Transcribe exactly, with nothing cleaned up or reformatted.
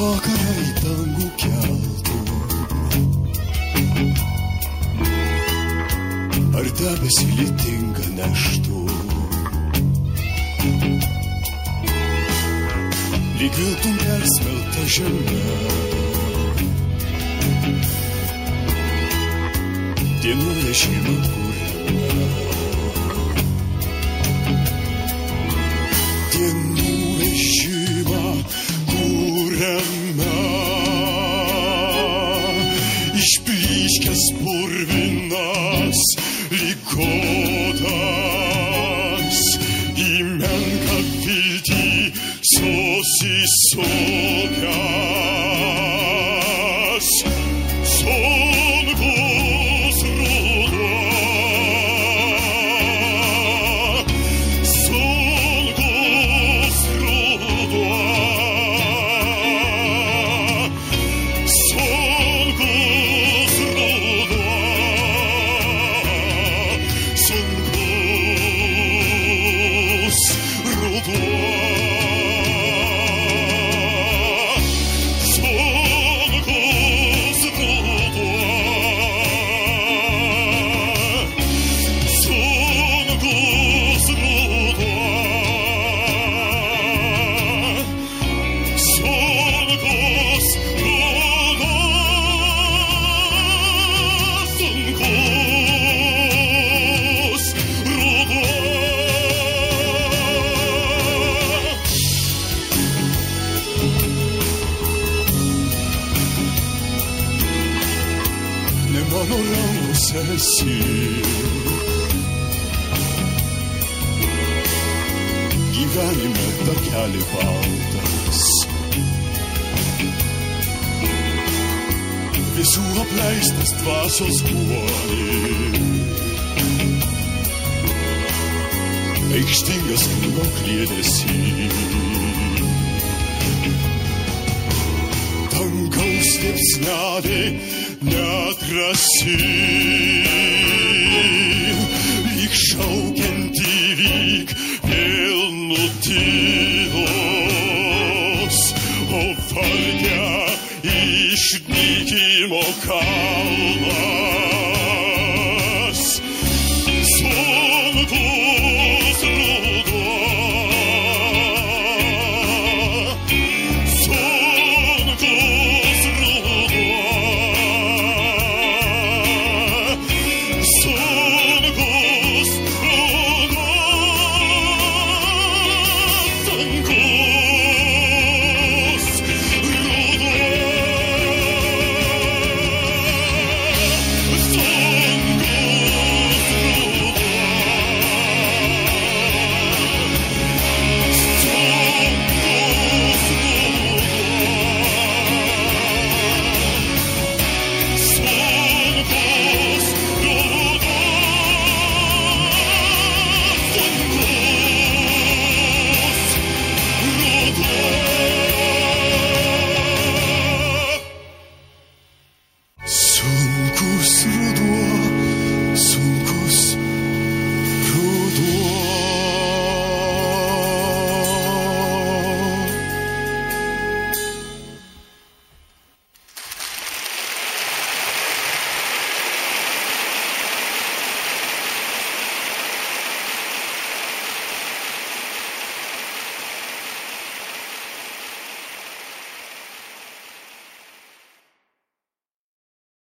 vakara į dangų keltų. Ar debesį lytinga neštų. Lyg viltum persmelta žemė. Dienų vežimą kuriame. Dienų vežimą kuriame. Išplyškęs purvinas lyg odas, į menką viltį susisukęs. Sunkus ruduo, sunkus ruduo, sunkus ruduo, sunkus ruduo. Mano rankose esi, gyvenime takelį baltas, visų apleistas dvasios guolį, aikštingas kūno kliedesį, dangaus liepsnelė nedrasi, lyg šaukianti, lyg vėl nutilus, o varge išnykimo kalną.